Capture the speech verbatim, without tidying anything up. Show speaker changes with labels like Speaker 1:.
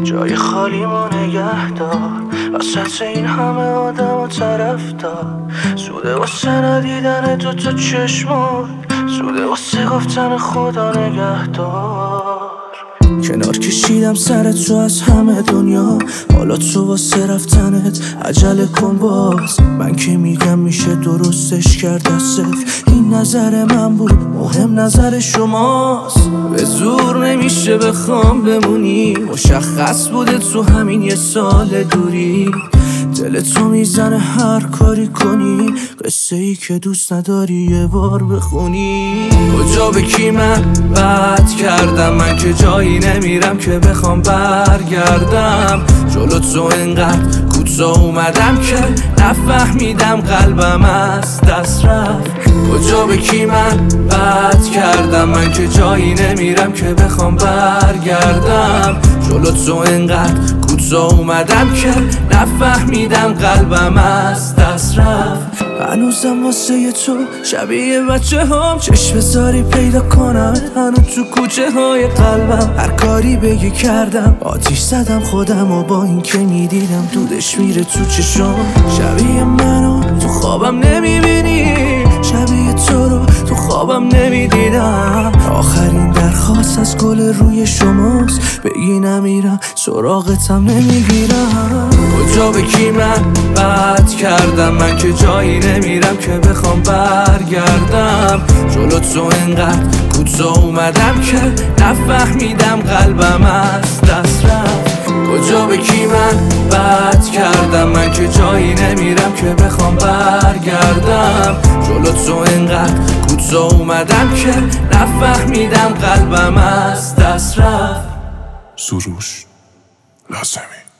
Speaker 1: جای خالیمو نگه دار وسط این همه آدم و طرفدار. سوده واسه ندیدن تو تو چشمات، سوده واسه گفتن خدا نگهدار. کنار کشیدم سر تو از همه دنیا، حالا تو واسه رفتنت عجله کن باز. من که میگم میشه درستش کرد از صفر، این نظر من بود مهم نظر شماست. به زور نمیشه بخوام بمونی، مشخص بوده تو همین یه سال دوری. دل تو میزنه هر کاری کنی، قصه ای که دوست نداری یه بار بخونی. کجا به کی من بد کردم، من که جایی نمیرم که بخوام برگردم. جلو تو اینقدر کوتاه اومدم که نفهمیدم قلبم از دست رفت. کجا به کی من بد کردم، من که جایی نمیرم که بخوام برگردم. جلو تو اینقدر کوتاه اومدم که نفهمیدم قلبم از دست رفت. هنوزم واسه تو شبیه بچه هم چشم بذاری پیدا کنم، هنوز تو کوچه های قلبم هر کاری بگی کردم. آتیش زدم خودم و با این که میدیدم دودش میره تو چشم. شبیه منو تو خوابم نمیبینی، شبیه تو رو تو خوابم نمیدیدم. آخرین درخواست از گل روی شماست، بگی نمیرم سراغتم نمیگیرم. کجا به کی من بد کردم، من که جایی نمیرم که بخوام برگردم. جلو تو اینقدر کوتاه اومدم که نفهمیدم قلبم از دست رفت. کجا به کی من بد کردم، من که جایی نمیرم که بخوام برگردم. جلو تو اینقدر کوتاه اومدم که نفهمیدم قلبم از دست رفت.
Speaker 2: سروش لازمی.